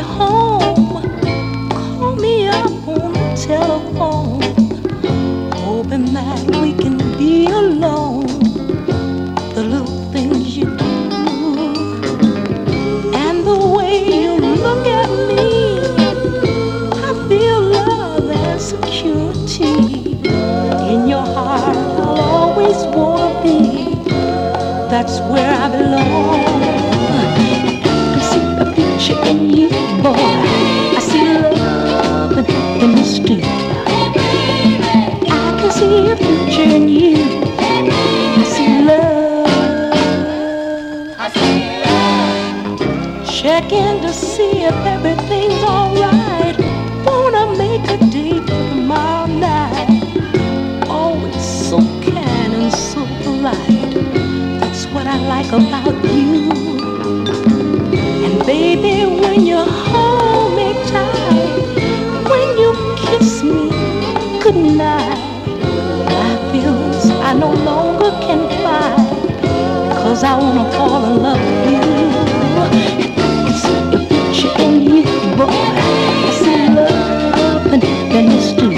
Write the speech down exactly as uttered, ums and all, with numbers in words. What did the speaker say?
home, call me up on the telephone, hoping that we can be alone. The little things you do and the way you look at me, I feel love and security. In your heart I'll always wanna be, that's where I belong. I see a future in you, boy. I see love in the street. I can see a future in you. I see love. I see love. Checking to see if everything's alright. Wanna make a date for tomorrow night. Always so kind and so polite. That's what I like about you. And baby, when you hold me tight, when you kiss me goodnight, my feelings I no longer can fight, 'cause I wanna fall in love with you.